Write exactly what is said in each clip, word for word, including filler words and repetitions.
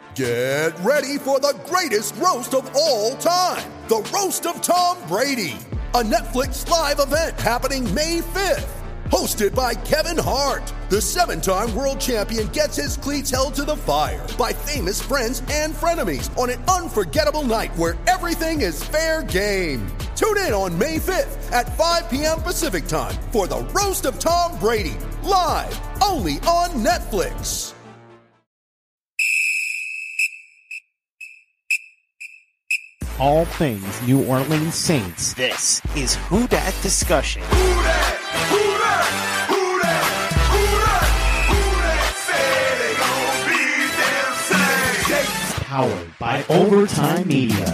Get ready for the greatest roast of all time, the Roast of Tom Brady, a Netflix live event happening May fifth. Hosted by Kevin Hart, the seven-time world champion gets his cleats held to the fire by famous friends and frenemies on an unforgettable night where everything is fair game. Tune in on May fifth at five p.m. Pacific time for the Roast of Tom Brady, live only on Netflix. All things New Orleans Saints. This is Who Dat Discussion. Who dat? Who dat? Who dat? Who dat? Who dat? Say they gon' be them Saints. Powered by Overtime Media.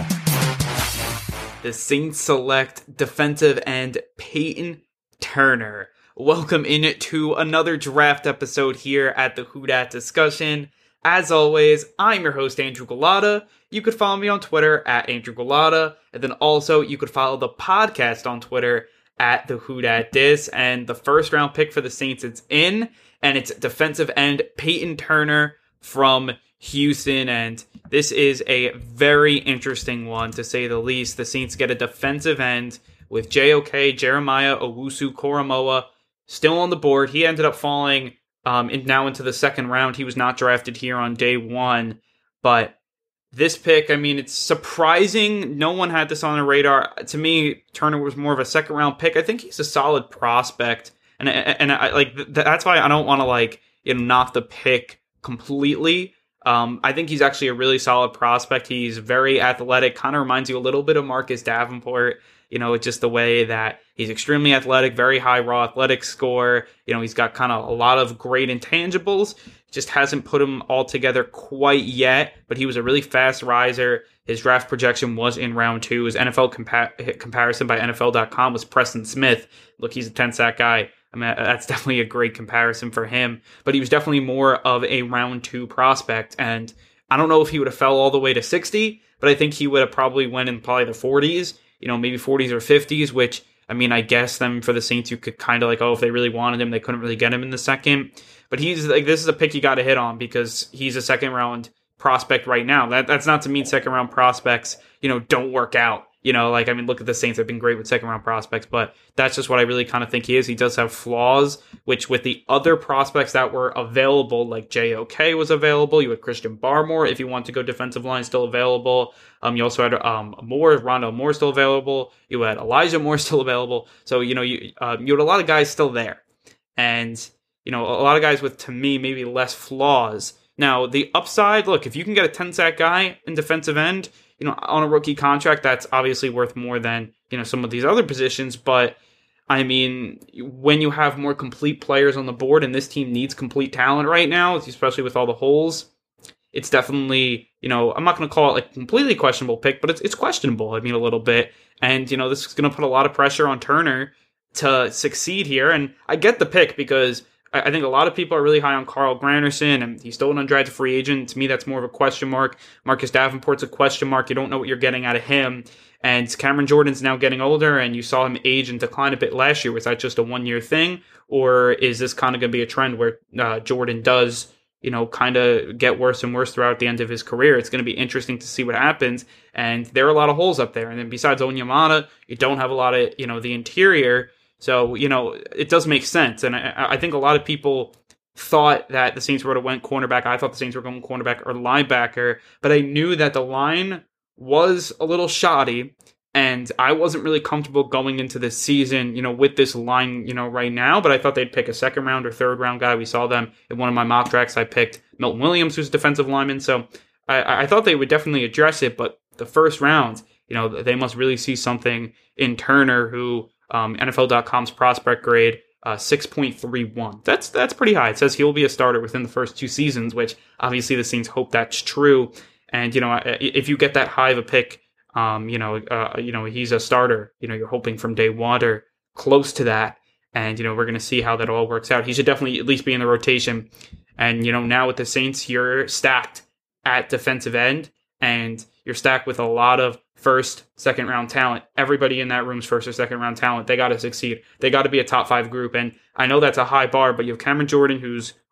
The Saints select defensive end Peyton Turner. Welcome in to another draft episode here at the Who Dat Discussion. As always, I'm your host, Andrew Gullotta. You could follow me on Twitter at Andrew Gullotta, and then also you could follow the podcast on Twitter at the Who Dat Dis. And the first round pick for the Saints is in, and it's defensive end Peyton Turner from Houston. And this is a very interesting one, to say the least. The Saints get a defensive end with J O K, Jeremiah Owusu-Koramoah, still on the board. He ended up falling um, in, now into the second round. He was not drafted here on day one, but this pick, I mean, it's surprising. No one had this on their radar. To me, Turner was more of a second round pick. I think he's a solid prospect, and and I like that's why I don't want to like you know knock the pick completely. Um, I think he's actually a really solid prospect. He's very athletic. Kind of reminds you a little bit of Marcus Davenport. You know, just the way that he's extremely athletic, very high raw athletic score. You know, he's got kind of a lot of great intangibles. Just hasn't put him all together quite yet, but he was a really fast riser. His draft projection was in round two. His N F L compa- comparison by N F L dot com was Preston Smith. Look, he's a ten-sack guy. I mean, that's definitely a great comparison for him, but he was definitely more of a round two prospect, and I don't know if he would have fell all the way to sixty, but I think he would have probably went in probably the forties, you know, maybe forties or fifties, which, I mean, I guess them for the Saints, you could kind of like, oh, if they really wanted him, they couldn't really get him in the second. But he's like, this is a pick you got to hit on because he's a second round prospect right now. That that's not to mean second round prospects, you know, don't work out. You know, like, I mean, look at the Saints. They've been great with second round prospects, but that's just what I really kind of think he is. He does have flaws, which with the other prospects that were available, like J O K was available. You had Christian Barmore, if you want to go defensive line, still available. Um, you also had um Moore, Rondale Moore still available. You had Elijah Moore still available. So, you know, you um, you had a lot of guys still there. And you know, a lot of guys with, to me, maybe less flaws. Now, the upside, look, if you can get a ten-sack guy in defensive end, you know, on a rookie contract, that's obviously worth more than, you know, some of these other positions. But, I mean, when you have more complete players on the board, and this team needs complete talent right now, especially with all the holes, it's definitely, you know, I'm not going to call it like completely questionable pick, but it's it's questionable, I mean, a little bit. And, you know, this is going to put a lot of pressure on Turner to succeed here. And I get the pick because I think a lot of people are really high on Carl Granderson, and he's still an undrafted free agent. To me, that's more of a question mark. Marcus Davenport's a question mark. You don't know what you're getting out of him. And Cameron Jordan's now getting older, and you saw him age and decline a bit last year. Was that just a one-year thing, or is this kind of going to be a trend where uh, Jordan does, you know, kind of get worse and worse throughout the end of his career? It's going to be interesting to see what happens. And there are a lot of holes up there. And then besides Onyemata, you don't have a lot of, you know, the interior. So, you know, it does make sense. And I, I think a lot of people thought that the Saints were going to went cornerback. I thought the Saints were going cornerback or linebacker, but I knew that the line was a little shoddy, and I wasn't really comfortable going into this season, you know, with this line, you know, right now, but I thought they'd pick a second round or third round guy. We saw them in one of my mock drafts. I picked Milton Williams, who's a defensive lineman. So I, I thought they would definitely address it, but the first round, you know, they must really see something in Turner, who Um, N F L dot com's prospect grade, uh, six point three one. That's that's pretty high. It says he'll be a starter within the first two seasons, which obviously the Saints hope that's true. And, you know, if you get that high of a pick, um, you know, uh, you know, he's a starter. You know, you're hoping from day one or close to that. And, you know, we're going to see how that all works out. He should definitely at least be in the rotation. And, you know, now with the Saints, you're stacked at defensive end, and you're stacked with a lot of first, second round talent. Everybody in that room's first or second round talent. They got to succeed. They got to be a top five group. And I know that's a high bar, but you have Cameron Jordan, who's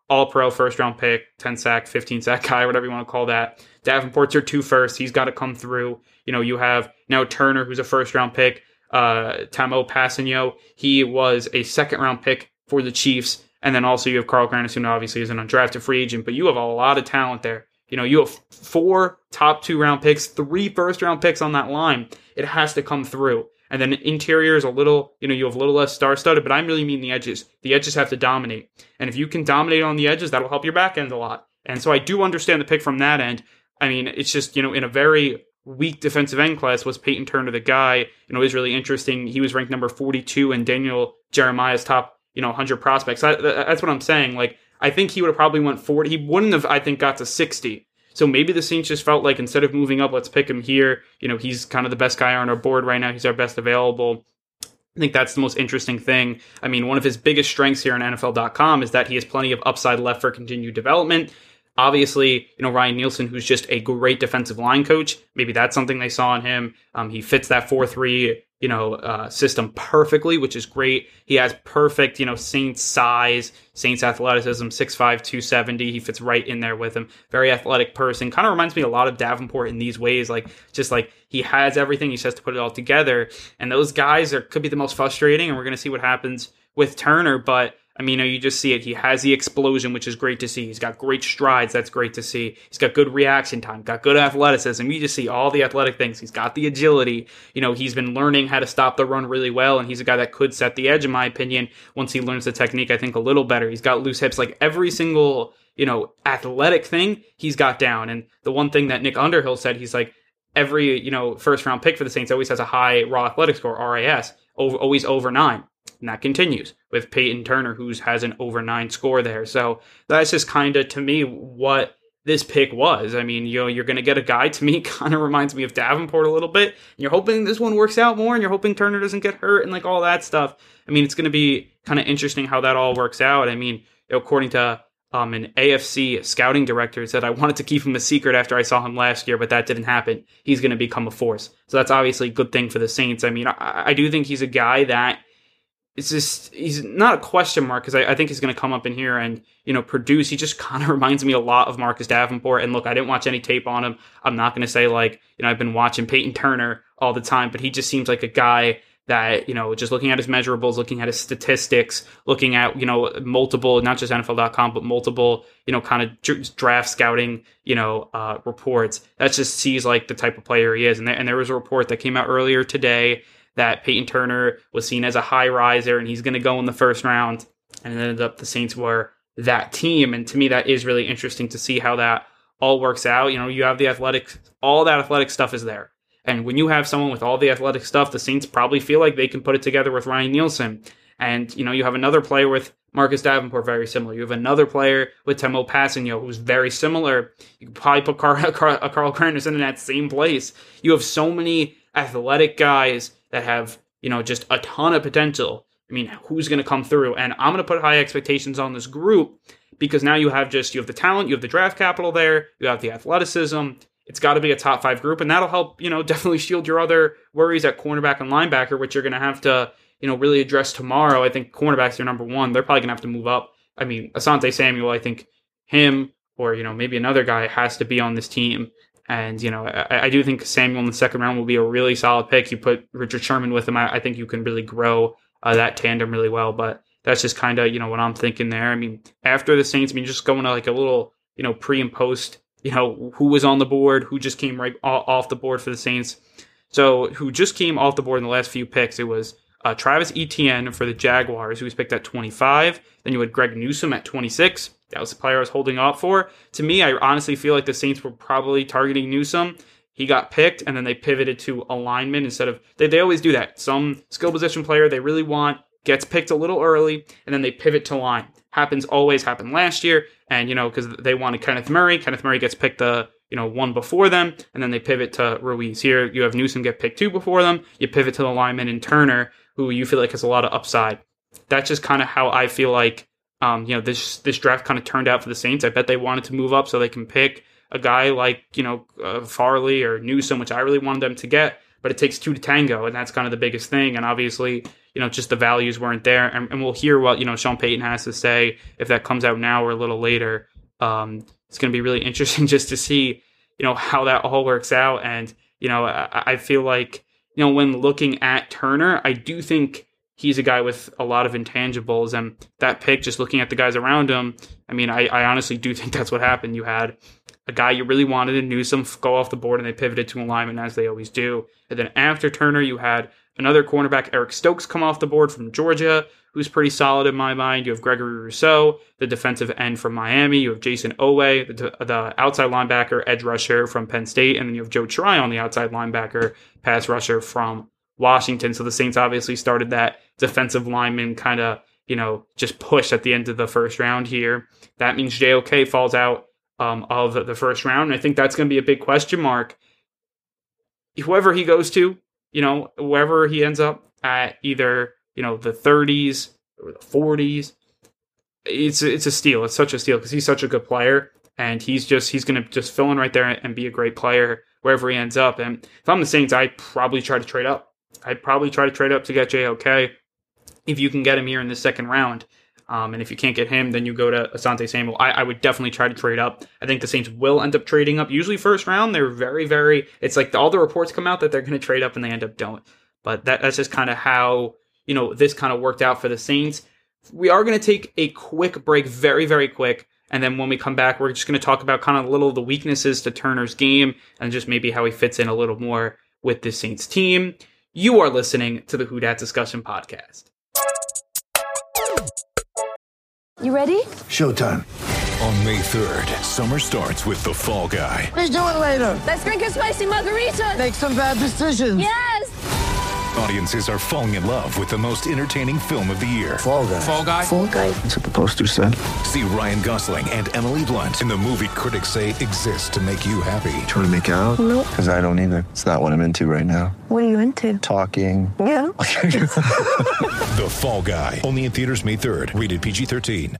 all-pro first-round pick, ten-sack, fifteen-sack guy, whatever you want to call that. Davenport's your two first. He's got to come through. You know, you have now Turner, who's a first-round pick. Uh, Tamo Passanio, he was a second-round pick for the Chiefs. And then also you have Carl Granderson, who obviously is an undrafted free agent. But you have a lot of talent there. You know, you have four top two-round picks, three first-round picks on that line. It has to come through. And then interior is a little, you know, you have a little less star-studded, but I really mean the edges. The edges have to dominate. And if you can dominate on the edges, that'll help your back end a lot. And so I do understand the pick from that end. I mean, it's just, you know, in a very weak defensive end class, was Peyton Turner the guy? You know, it was really interesting. He was ranked number forty-two in Daniel Jeremiah's top, you know, one hundred prospects. I, that's what I'm saying. Like, I think he would have probably went forty. He wouldn't have, I think, got to sixty. So maybe the Saints just felt like instead of moving up, let's pick him here. You know, he's kind of the best guy on our board right now. He's our best available. I think that's the most interesting thing. I mean, one of his biggest strengths here on N F L dot com is that he has plenty of upside left for continued development. Obviously, you know, Ryan Nielsen, who's just a great defensive line coach, maybe that's something they saw in him. Um, he fits that four three, you know, uh, system perfectly, which is great. He has perfect, you know, Saints size, Saints athleticism, six five, two seventy. He fits right in there with him. Very athletic person. Kind of reminds me a lot of Davenport in these ways. Like, just like he has everything. He just has to put it all together. And those guys are could be the most frustrating, and we're going to see what happens with Turner. But I mean, you just see it. He has the explosion, which is great to see. He's got great strides. That's great to see. He's got good reaction time, got good athleticism. You just see all the athletic things. He's got the agility. You know, he's been learning how to stop the run really well, and he's a guy that could set the edge, in my opinion, once he learns the technique, I think, a little better. He's got loose hips. Like, every single, you know, athletic thing he's got down. And the one thing that Nick Underhill said, he's like, every, you know, first-round pick for the Saints always has a high raw athletic score, R A S, over, always over nine. And that continues with Peyton Turner, who has an over nine score there. So that's just kind of, to me, what this pick was. I mean, you know, you're going to get a guy, to me, kind of reminds me of Davenport a little bit. And you're hoping this one works out more, and you're hoping Turner doesn't get hurt and like all that stuff. I mean, it's going to be kind of interesting how that all works out. I mean, you know, according to um, an A F C scouting director, said I wanted to keep him a secret after I saw him last year, but that didn't happen. He's going to become a force. So that's obviously a good thing for the Saints. I mean, I, I do think he's a guy that it's just, he's not a question mark, because I, I think he's going to come up in here and, you know, produce. He just kind of reminds me a lot of Marcus Davenport. And look, I didn't watch any tape on him. I'm not going to say like, you know, I've been watching Peyton Turner all the time, but he just seems like a guy that, you know, just looking at his measurables, looking at his statistics, looking at, you know, multiple, not just N F L dot com, but multiple, you know, kind of draft scouting, you know, uh, reports. That just sees like the type of player he is. And there, and there was a report that came out earlier today that Peyton Turner was seen as a high riser and he's going to go in the first round. And it ended up the Saints were that team. And to me, that is really interesting to see how that all works out. You know, you have the athletic, all that athletic stuff is there. And when you have someone with all the athletic stuff, the Saints probably feel like they can put it together with Ryan Nielsen. And, you know, you have another player with Marcus Davenport, very similar. You have another player with Tamo Passanio, who's very similar. You could probably put Carl, Carl, Carl Granderson in that same place. You have so many athletic guys that have, you know, just a ton of potential. I mean, who's going to come through? And I'm going to put high expectations on this group, because now you have just, you have the talent, you have the draft capital there, you have the athleticism. It's got to be a top five group, and that'll help, you know, definitely shield your other worries at cornerback and linebacker, which you're going to have to, you know, really address tomorrow. I think cornerback's your number one. They're probably going to have to move up. I mean, Asante Samuel, I think him or, you know, maybe another guy has to be on this team. And, you know, I, I do think Samuel in the second round will be a really solid pick. You put Richard Sherman with him, I, I think you can really grow uh, that tandem really well. But that's just kind of, you know, what I'm thinking there. I mean, after the Saints, I mean, just going to like a little, you know, pre and post, you know, who was on the board, who just came right off the board for the Saints. So who just came off the board in the last few picks, it was uh, Travis Etienne for the Jaguars, who was picked at twenty-five. Then you had Greg Newsome at twenty-six. That was the player I was holding up for. To me, I honestly feel like the Saints were probably targeting Newsome. He got picked, and then they pivoted to alignment instead of... They, they always do that. Some skill position player they really want gets picked a little early, and then they pivot to line. Happens always, happened last year, and, you know, because they wanted Kenneth Murray. Kenneth Murray gets picked the, you know, one before them, and then they pivot to Ruiz. Here, you have Newsome get picked two before them. You pivot to the lineman and Turner, who you feel like has a lot of upside. That's just kind of how I feel like Um, you know, this this draft kind of turned out for the Saints. I bet they wanted to move up so they can pick a guy like, you know, uh, Farley or Newsome, which I really wanted them to get. But it takes two to tango, and that's kind of the biggest thing. And obviously, you know, just the values weren't there. And, and we'll hear what, you know, Sean Payton has to say if that comes out now or a little later. Um, it's going to be really interesting just to see, you know, how that all works out. And, you know, I, I feel like, you know, when looking at Turner, I do think he's a guy with a lot of intangibles, and that pick, just looking at the guys around him, I mean, I, I honestly do think that's what happened. You had a guy you really wanted in Newsome go off the board, and they pivoted to a lineman, as they always do. And then after Turner, you had another cornerback, Eric Stokes, come off the board from Georgia, who's pretty solid in my mind. You have Gregory Rousseau, the defensive end from Miami. You have Jason Owe, the, the outside linebacker, edge rusher from Penn State. And then you have Joe Tryon, the outside linebacker, pass rusher from Washington. So the Saints obviously started that defensive lineman kind of, you know, just push at the end of the first round here. That means J O K falls out um, of the first round. And I think that's going to be a big question mark. Whoever he goes to, you know, wherever he ends up at, either, you know, the thirties or the forties, it's it's a steal. It's such a steal because he's such a good player, and he's just he's going to just fill in right there and be a great player wherever he ends up. And if I'm the Saints, I'd probably try to trade up. I'd probably try to trade up to get J O K if you can get him here in the second round. Um, and if you can't get him, then you go to Asante Samuel. I, I would definitely try to trade up. I think the Saints will end up trading up. Usually first round, they're very, very... It's like all the reports come out that they're going to trade up and they end up don't. But that, that's just kind of how, you know, this kind of worked out for the Saints. We are going to take a quick break, very, very quick. And then when we come back, we're just going to talk about kind of a little of the weaknesses to Turner's game and just maybe how he fits in a little more with this Saints team. You are listening to the Who Dat Discussion Podcast. You ready? Showtime. On May third, summer starts with The Fall Guy. Let's do it later. Let's drink a spicy margarita. Make some bad decisions. Yes. Audiences are falling in love with the most entertaining film of the year. Fall Guy. Fall Guy? Fall guy. That's what the poster said. See Ryan Gosling and Emily Blunt in the movie critics say exists to make you happy. Trying to make it out? Nope. Because I don't either. It's not what I'm into right now. What are you into? Talking. Yeah. The Fall Guy. Only in theaters May third. Rated P G thirteen.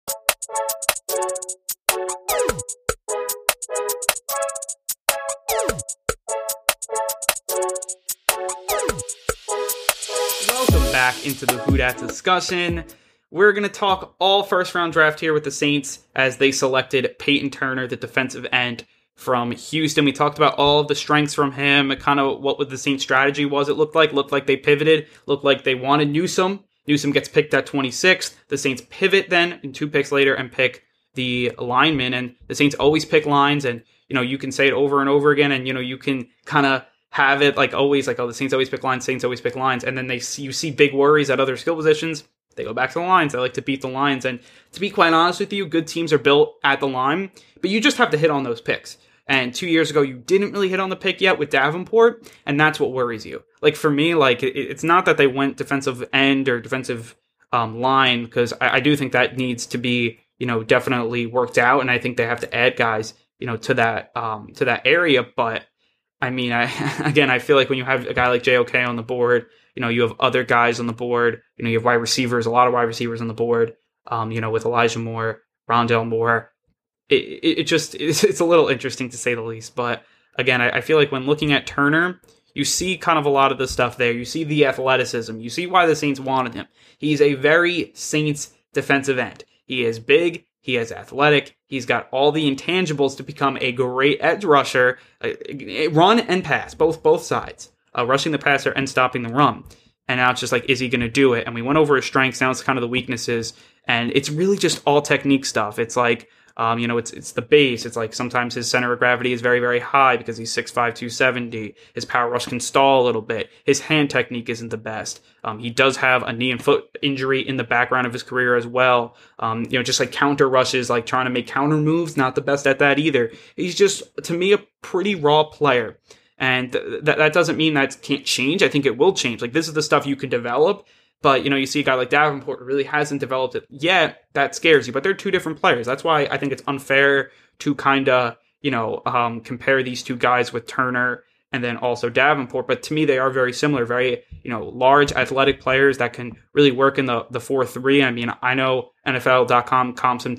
Back into the Who Dat discussion. We're going to talk all first round draft here with the Saints as they selected Peyton Turner, the defensive end from Houston. We talked about all of the strengths from him, kind of what the Saints strategy was. It looked like, looked like they pivoted, looked like they wanted Newsome. Newsome gets picked at twenty-sixth. The Saints pivot then and two picks later and pick the lineman. And the Saints always pick lines, and, you know, you can say it over and over again, and, you know, you can kind of have it like always, like, oh, the Saints always pick lines, Saints always pick lines. And then they see, you see big worries at other skill positions. They go back to the lines. They like to beat the lines. And to be quite honest with you, good teams are built at the line, but you just have to hit on those picks. And two years ago, you didn't really hit on the pick yet with Davenport, and that's what worries you. Like, for me, like, it, it's not that they went defensive end or defensive um, line, because I, I do think that needs to be, you know, definitely worked out, and I think they have to add guys, you know, to that um, to that area. But I mean, I again, I feel like when you have a guy like J O K on the board, you know, you have other guys on the board. You know, you have wide receivers, a lot of wide receivers on the board. Um, you know, with Elijah Moore, Rondell Moore, it it, it just it's, it's a little interesting to say the least. But again, I, I feel like when looking at Turner, you see kind of a lot of the stuff there. You see the athleticism. You see why the Saints wanted him. He's a very Saints defensive end. He is big. He is athletic. He's got all the intangibles to become a great edge rusher, uh, run and pass, both both sides, uh, rushing the passer and stopping the run. And now it's just like, is he going to do it? And we went over his strengths. Now it's kind of the weaknesses. And it's really just all technique stuff. It's like, um, you know, it's it's the base. It's like sometimes his center of gravity is very, very high because he's six five, two seventy. His power rush can stall a little bit. His hand technique isn't the best. Um, he does have a knee and foot injury in the background of his career as well. Um, you know, just like counter rushes, like trying to make counter moves, not the best at that either. He's just, to me, a pretty raw player. And th- that that doesn't mean that can't change. I think it will change. Like, this is the stuff you can develop. But, you know, you see a guy like Davenport who really hasn't developed it yet. That scares you. But they're two different players. That's why I think it's unfair to kind of, you know, um, compare these two guys with Turner and then also Davenport. But to me, they are very similar. Very, you know, large athletic players that can really work in the, the four three. I mean, I know N F L dot com comps him to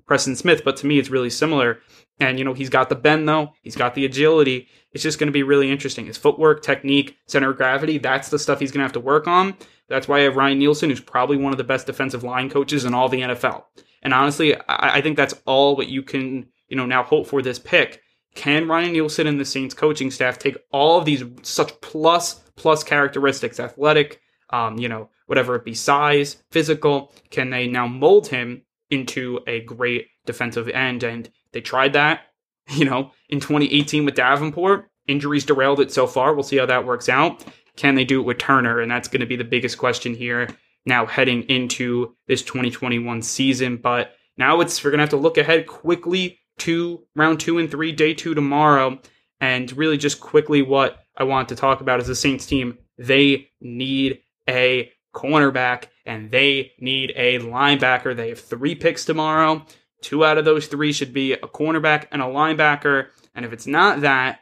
Preston Smith, but to me, it's really similar. And, you know, he's got the bend, though. He's got the agility. It's just going to be really interesting. His footwork, technique, center of gravity, that's the stuff he's going to have to work on. That's why I have Ryan Nielsen, who's probably one of the best defensive line coaches in all the N F L. And honestly, I, I think that's all what you can, you know, now hope for this pick. Can Ryan Nielsen and the Saints coaching staff take all of these such plus, plus characteristics, athletic, um, you know, whatever it be, size, physical, can they now mold him into a great defensive end? And they tried that, you know, in twenty eighteen with Davenport. Injuries derailed it so far. We'll see how that works out. Can they do it with Turner? And that's going to be the biggest question here now heading into this twenty twenty-one season. But now it's we're going to have to look ahead quickly to round two and three, day two tomorrow. And really just quickly what I want to talk about is the Saints team. They need a cornerback and they need a linebacker. They have three picks tomorrow. Two out of those three should be a cornerback and a linebacker. And if it's not that,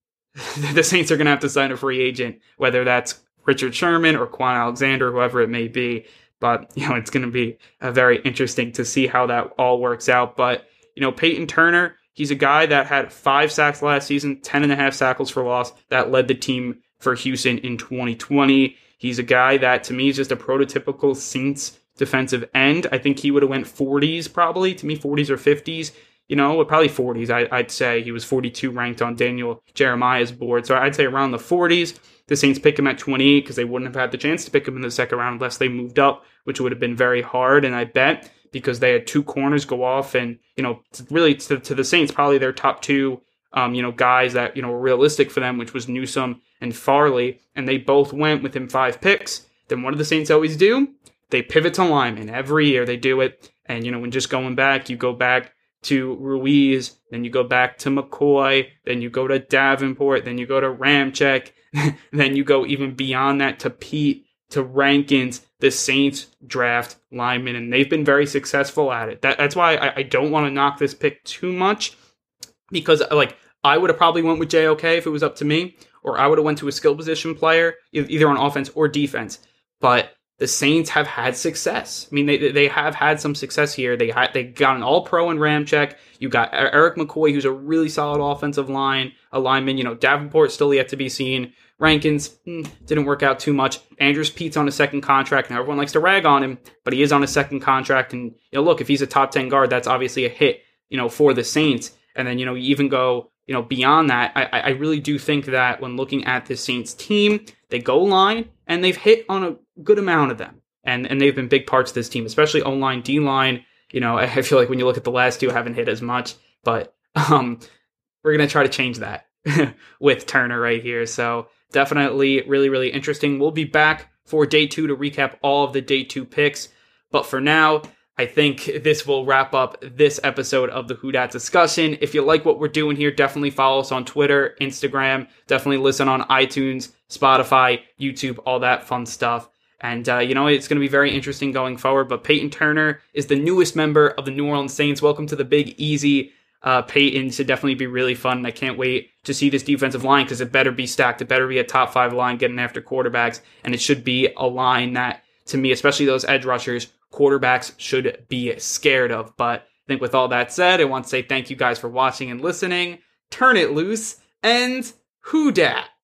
the Saints are going to have to sign a free agent, whether that's Richard Sherman or Quan Alexander, whoever it may be. But, you know, it's going to be uh, very interesting to see how that all works out. But, you know, Peyton Turner, he's a guy that had five sacks last season, ten and a half tackles for loss. That led the team for Houston in twenty twenty. He's a guy that, to me, is just a prototypical Saints defensive end. I think he would have went forties probably, to me, forties or fifties. You know, probably forties, I, I'd say. He was forty-two ranked on Daniel Jeremiah's board. So I'd say around the forties. The Saints pick him at twenty-eight because they wouldn't have had the chance to pick him in the second round unless they moved up, which would have been very hard. And I bet because they had two corners go off and, you know, really to, to the Saints, probably their top two, um, you know, guys that, you know, were realistic for them, which was Newsome and Farley. And they both went within five picks. Then what do the Saints always do? They pivot to linemen. Every year they do it. And, you know, when just going back, you go back to Ruiz, then you go back to McCoy, then you go to Davenport, then you go to Ramczyk, then you go even beyond that to Pete, to Rankins. The Saints draft linemen, and they've been very successful at it. That, that's why I, I don't want to knock this pick too much, because like I would have probably went with J O K if it was up to me, or I would have went to a skill position player, either on offense or defense. But the Saints have had success. I mean, they they have had some success here. They had, they got an all-pro in Ramczyk. You got Eric McCoy, who's a really solid offensive line, a lineman. You know, Davenport still yet to be seen. Rankins hmm, didn't work out too much. Andrews Pete's on a second contract. Now, everyone likes to rag on him, but he is on a second contract. And, you know, look, if he's a top ten guard, that's obviously a hit, you know, for the Saints. And then, you know, you even go, you know, beyond that, I, I really do think that when looking at the Saints team, they go line, and they've hit on a good amount of them. And and they've been big parts of this team, especially O-line, D-line. You know, I feel like when you look at the last two, haven't hit as much. But um, we're going to try to change that with Turner right here. So definitely really, really interesting. We'll be back for day two to recap all of the day two picks. But for now, I think this will wrap up this episode of the Who Dat discussion. If you like what we're doing here, definitely follow us on Twitter, Instagram. Definitely listen on iTunes, Spotify, YouTube, all that fun stuff. And, uh, you know, it's going to be very interesting going forward. But Peyton Turner is the newest member of the New Orleans Saints. Welcome to the Big Easy. Uh, Peyton should definitely be really fun. And I can't wait to see this defensive line because it better be stacked. It better be a top five line getting after quarterbacks. And it should be a line that, to me, especially those edge rushers, quarterbacks should be scared of. But I think with all that said, I want to say thank you guys for watching and listening. Turn it loose and who dat?